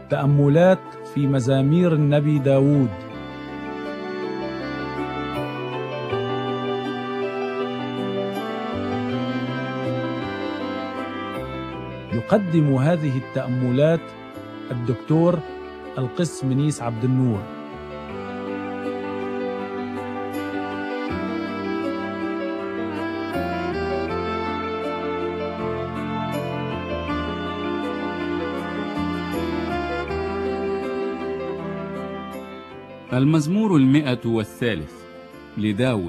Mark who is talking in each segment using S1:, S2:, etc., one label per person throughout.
S1: تأملات في مزامير النبي داود. يقدم هذه التأملات الدكتور القس منيس عبد النور.
S2: المزمور 103 لداود.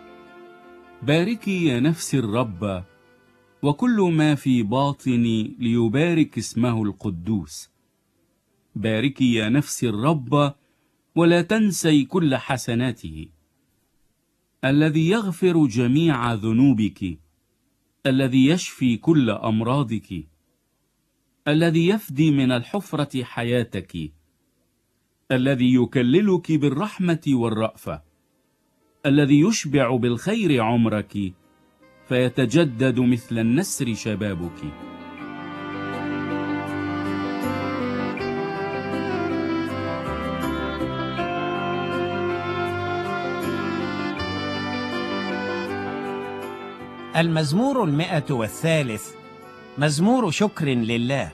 S2: باركي يا نفس الرب، وكل ما في باطني ليبارك اسمه القدوس. باركي يا نفس الرب، ولا تنسي كل حسناته. الذي يغفر جميع ذنوبك، الذي يشفي كل أمراضك، الذي يفدي من الحفرة حياتك، الذي يكللك بالرحمة والرأفة، الذي يشبع بالخير عمرك، فيتجدد مثل النسر شبابك.
S3: المزمور 103 مزمور شكر لله،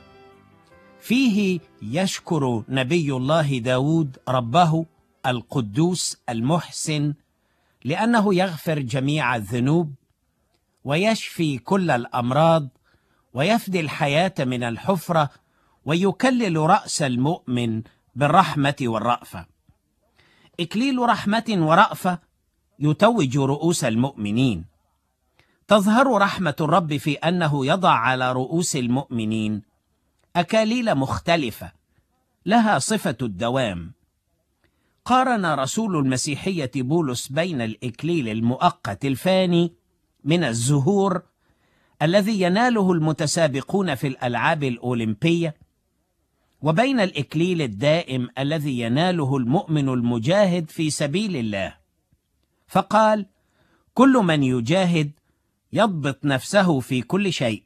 S3: فيه يشكر نبي الله داود ربه القدوس المحسن، لأنه يغفر جميع الذنوب ويشفي كل الأمراض ويفدي الحياة من الحفرة ويكلل رأس المؤمن بالرحمة والرأفة. إكليل رحمة ورأفة يتوج رؤوس المؤمنين. تظهر رحمة الرب في أنه يضع على رؤوس المؤمنين أكاليل مختلفة لها صفة الدوام. قارن رسول المسيحية بولس بين الإكليل المؤقت الفاني من الزهور الذي يناله المتسابقون في الألعاب الأولمبية، وبين الإكليل الدائم الذي يناله المؤمن المجاهد في سبيل الله. فقال: كل من يجاهد يضبط نفسه في كل شيء،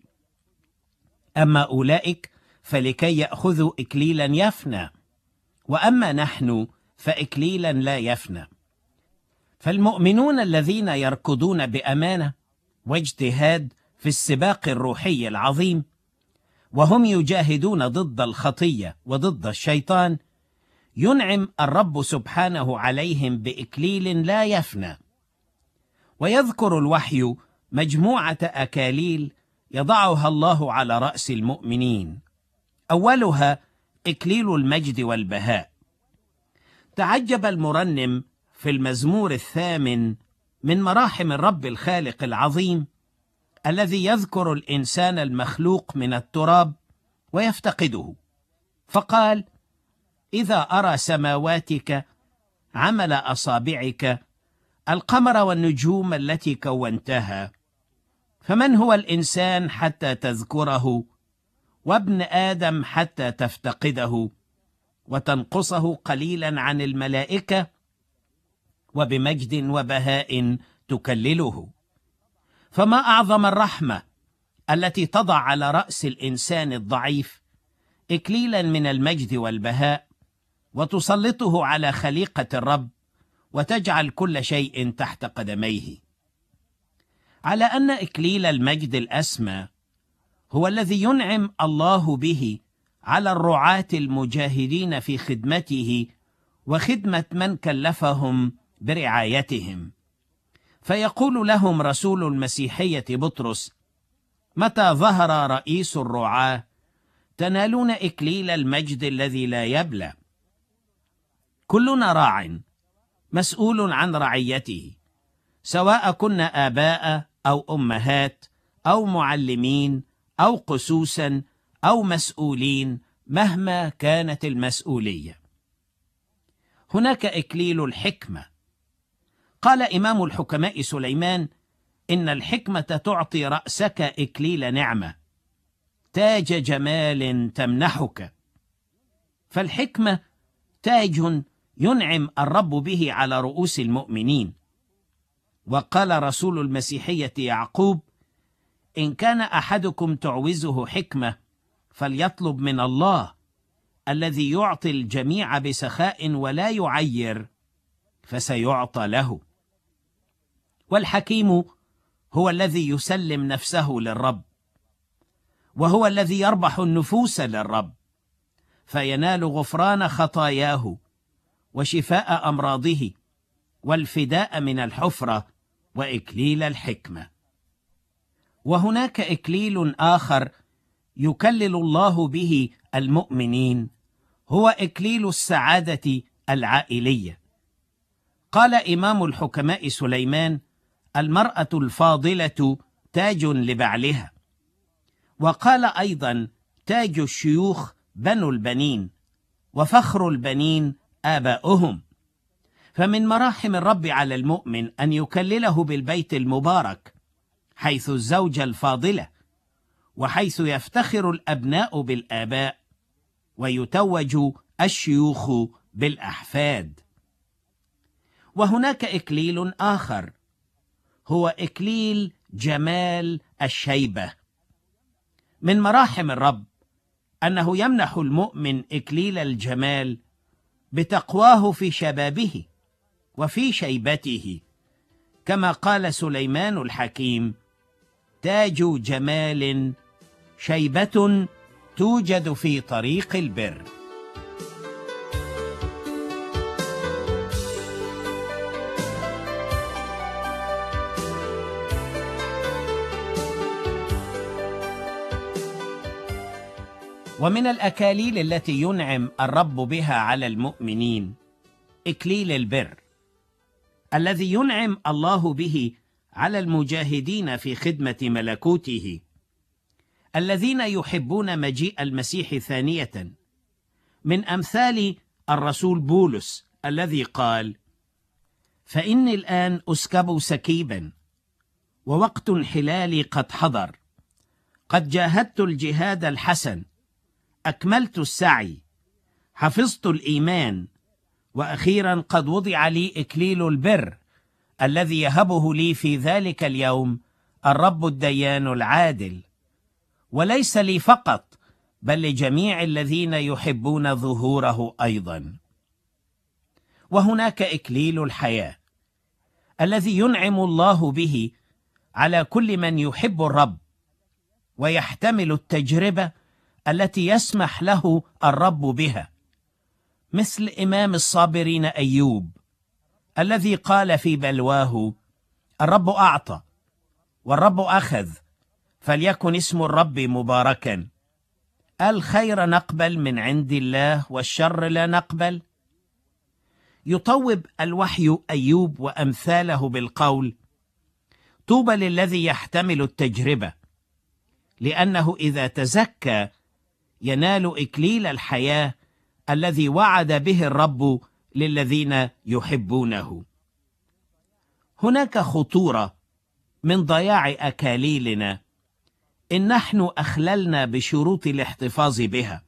S3: أما أولئك فلكي يأخذوا إكليلا يفنى، وأما نحن فإكليلا لا يفنى. فالمؤمنون الذين يركضون بأمانة واجتهاد في السباق الروحي العظيم، وهم يجاهدون ضد الخطية وضد الشيطان، ينعم الرب سبحانه عليهم بإكليل لا يفنى. ويذكر الوحي مجموعة أكاليل يضعها الله على رأس المؤمنين. أولها إكليل المجد والبهاء. تعجب المرنم في المزمور 8 من مراحم الرب الخالق العظيم الذي يذكر الإنسان المخلوق من التراب ويفتقده، فقال: إذا أرى سماواتك عمل أصابعك، القمر والنجوم التي كونتها، فمن هو الإنسان حتى تذكره، وابن آدم حتى تفتقده، وتنقصه قليلا عن الملائكة، وبمجد وبهاء تكلله. فما أعظم الرحمة التي تضع على رأس الإنسان الضعيف إكليلا من المجد والبهاء، وتسلطه على خليقة الرب، وتجعل كل شيء تحت قدميه. على أن إكليل المجد الأسمى هو الذي ينعم الله به على الرعاة المجاهدين في خدمته وخدمة من كلفهم برعايتهم. فيقول لهم رسول المسيحية بطرس: متى ظهر رئيس الرعاة تنالون إكليل المجد الذي لا يبلى. كلنا راع مسؤول عن رعيته، سواء كنا آباء أو أمهات أو معلمين أو قسوسا أو مسؤولين، مهما كانت المسؤولية. هناك إكليل الحكمة. قال إمام الحكماء سليمان: إن الحكمة تعطي رأسك إكليل نعمة، تاج جمال تمنحك. فالحكمة تاج ينعم الرب به على رؤوس المؤمنين. وقال رسول المسيحية يعقوب: إن كان أحدكم تعوزه حكمة فليطلب من الله الذي يعطي الجميع بسخاء ولا يعير فسيعطى له. والحكيم هو الذي يسلم نفسه للرب، وهو الذي يربح النفوس للرب، فينال غفران خطاياه وشفاء أمراضه والفداء من الحفرة وإكليل الحكمة. وهناك إكليل آخر يكلل الله به المؤمنين، هو إكليل السعادة العائلية. قال إمام الحكماء سليمان: المرأة الفاضلة تاج لبعلها. وقال أيضا: تاج الشيوخ بنو البنين، وفخر البنين آباؤهم. فمن مراحم الرب على المؤمن أن يكلله بالبيت المبارك، حيث الزوجة الفاضلة، وحيث يفتخر الأبناء بالآباء، ويتوج الشيوخ بالأحفاد. وهناك إكليل آخر، هو إكليل جمال الشيبة. من مراحم الرب أنه يمنح المؤمن إكليل الجمال بتقواه في شبابه وفي شيبته، كما قال سليمان الحكيم: تاج جمال شيبة توجد في طريق البر. ومن الأكاليل التي ينعم الرب بها على المؤمنين إكليل البر، الذي ينعم الله به على المجاهدين في خدمة ملكوته، الذين يحبون مجيء المسيح ثانية، من أمثال الرسول بولس الذي قال: فإني الآن أسكب سكيبا، ووقت انحلالي قد حضر، قد جاهدت الجهاد الحسن، أكملت السعي، حفظت الإيمان، وأخيرا قد وضع لي إكليل البر الذي يهبه لي في ذلك اليوم الرب الديان العادل، وليس لي فقط بل لجميع الذين يحبون ظهوره أيضا. وهناك إكليل الحياة الذي ينعم الله به على كل من يحب الرب ويحتمل التجربة التي يسمح له الرب بها، مثل إمام الصابرين أيوب الذي قال في بلواه: الرب أعطى والرب أخذ، فليكن اسم الرب مباركا. الخير نقبل من عند الله والشر لا نقبل. يطوب الوحي أيوب وأمثاله بالقول: طوبى للذي يحتمل التجربة، لأنه إذا تزكى ينال إكليل الحياة الذي وعد به الرب للذين يحبونه. هناك خطورة من ضياع أكاليلنا إن نحن أخللنا بشروط الاحتفاظ بها.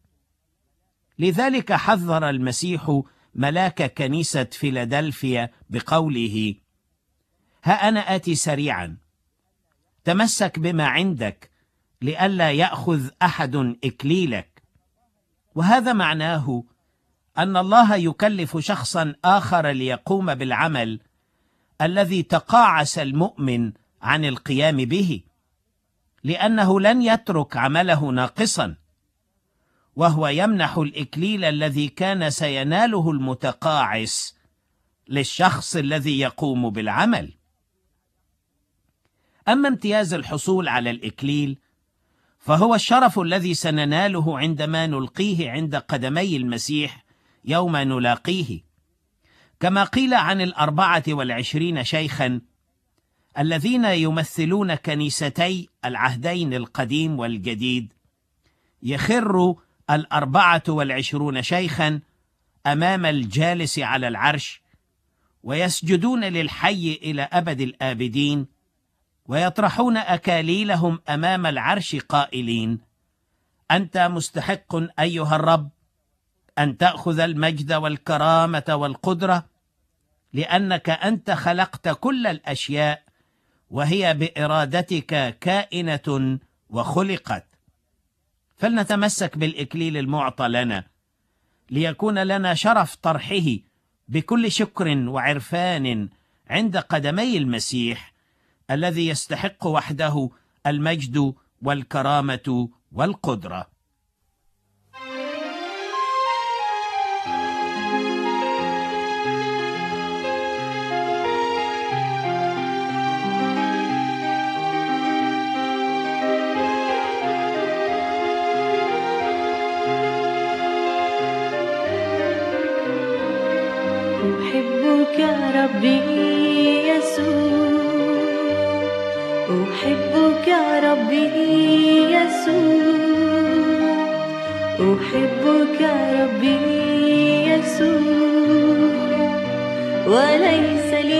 S3: لذلك حذر المسيح ملاك كنيسة فيلادلفيا بقوله: ها أنا آتي سريعا، تمسك بما عندك لئلا يأخذ أحد إكليلك. وهذا معناه أن الله يكلف شخصا آخر ليقوم بالعمل الذي تقاعس المؤمن عن القيام به، لأنه لن يترك عمله ناقصا، وهو يمنح الإكليل الذي كان سيناله المتقاعس للشخص الذي يقوم بالعمل. أما امتياز الحصول على الإكليل فهو الشرف الذي سنناله عندما نلقيه عند قدمي المسيح يوم نلاقيه، كما قيل عن 24 شيخا الذين يمثلون كنيستي العهدين القديم والجديد. يخر 24 شيخا أمام الجالس على العرش، ويسجدون للحي إلى أبد الآبدين، ويطرحون أكاليلهم أمام العرش قائلين: أنت مستحق أيها الرب أن تأخذ المجد والكرامة والقدرة، لأنك أنت خلقت كل الأشياء، وهي بإرادتك كائنة وخلقت. فلنتمسك بالإكليل المعطى لنا ليكون لنا شرف طرحه بكل شكر وعرفان عند قدمي المسيح الذي يستحق وحده المجد والكرامة والقدرة.
S4: أحبك ربي يسوع، أحبك ربي يسوع، أحبك ربي يسوع، وليس لي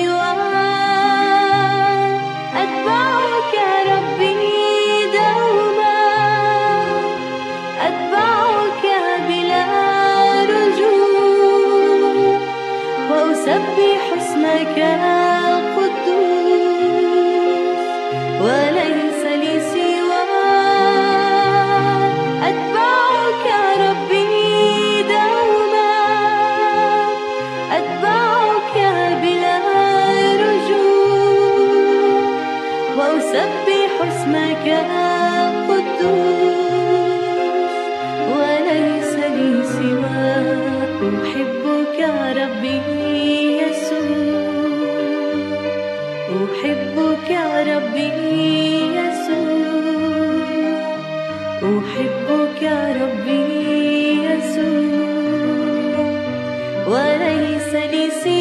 S4: سواك، أتبعك ربي دوما، أتبعك بلا رجوع، وأسبح اسمك القدوس، وليس لي سواك، أتبعك ربي دوما، أتبعك بلا رجوع، وأسبح اسمك القدوس، وليس لي سواك. أحبك ربي يسوع، أحبك ربي يسوع، أحبك ربي يسوع، وليس لي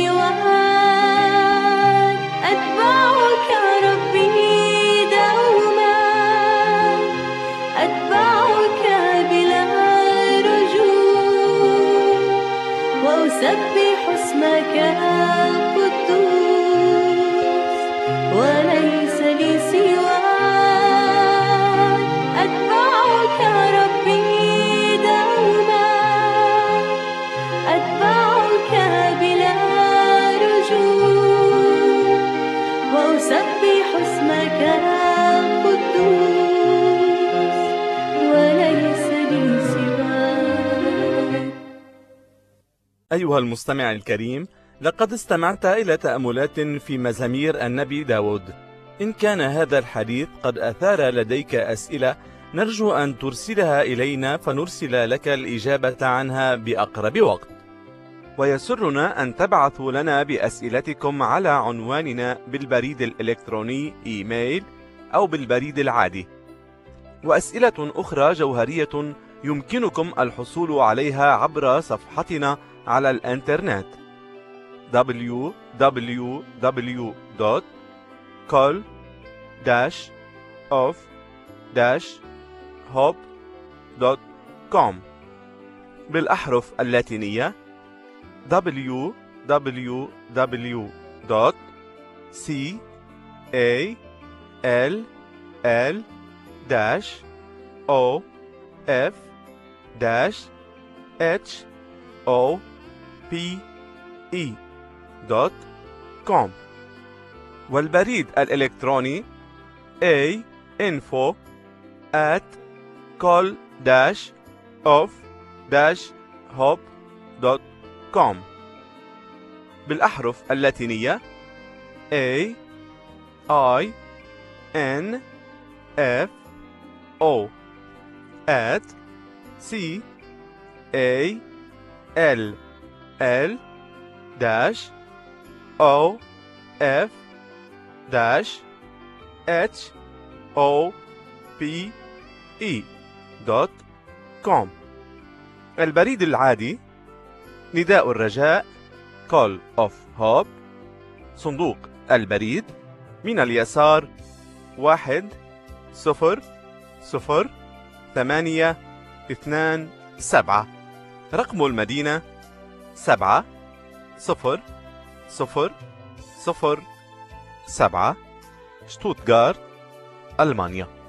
S4: سواك، أتبعك ربي دوما، أتبعك بلا رجوع، وأسبح اسمك القدوس، وليس لي سواك، أتبعك ربي دوما، أتبعك بلا رجوع، وأسبح اسمك القدوس، وليس لي سواك.
S5: أيها المستمع الكريم، لقد استمعت إلى تأملات في مزامير النبي داود. إن كان هذا الحديث قد أثار لديك أسئلة، نرجو أن ترسلها إلينا فنرسل لك الإجابة عنها بأقرب وقت. ويسرنا أن تبعثوا لنا بأسئلتكم على عنواننا بالبريد الإلكتروني إيميل أو بالبريد العادي. وأسئلة أخرى جوهرية يمكنكم الحصول عليها عبر صفحتنا على الإنترنت www.call-of-hope.com بالأحرف اللاتينية www.call-of-hope.com والبريد الإلكتروني info@call-of-hope.com بالأحرف اللاتينية info@call-of-hope.com البريد العادي نداء الرجاء Call of Hope، صندوق البريد من اليسار 10027، رقم المدينة 70007، شتوتغارت، ألمانيا.